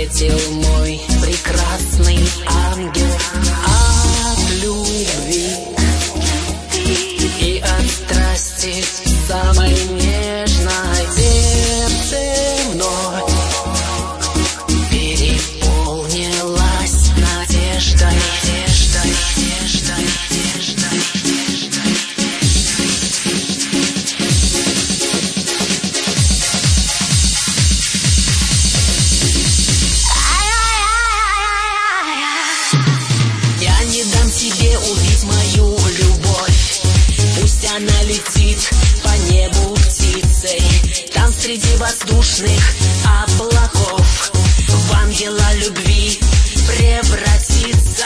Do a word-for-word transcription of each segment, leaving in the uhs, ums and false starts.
прилетел мой прекрасный ангел от любви и от страсти самой нежной. Сердце вновь переполнилось надеждой, надеждой, надеждой, надеждой, надеждой. Я не дам тебе убить мою любовь. Пусть она летит по небу птицей, там среди воздушных облаков в ангела любви превратится.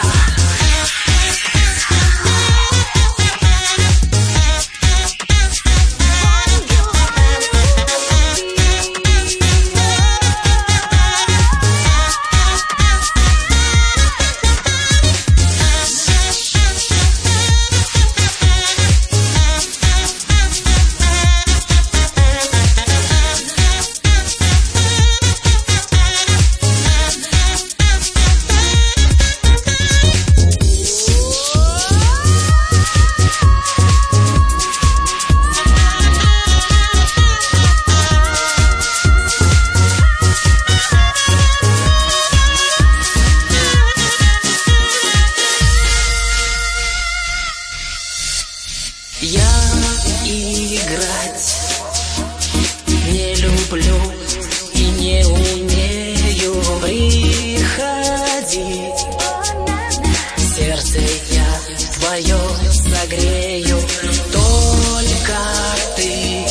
Я играть не люблю и не умею. Приходи, сердце я твое согрею. Только ты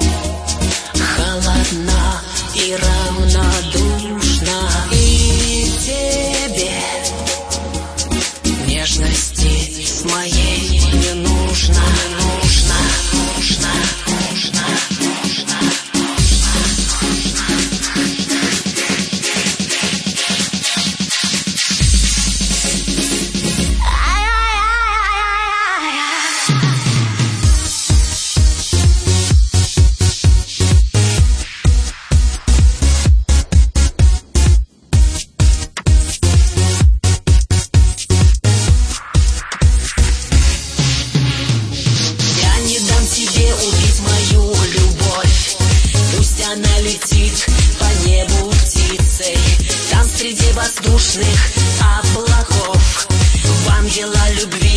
холодна и равнодушна, и тебе нежности моей не нужно. Тебе убить мою любовь. Пусть она летит по небу птицей, там среди воздушных облаков в ангела любви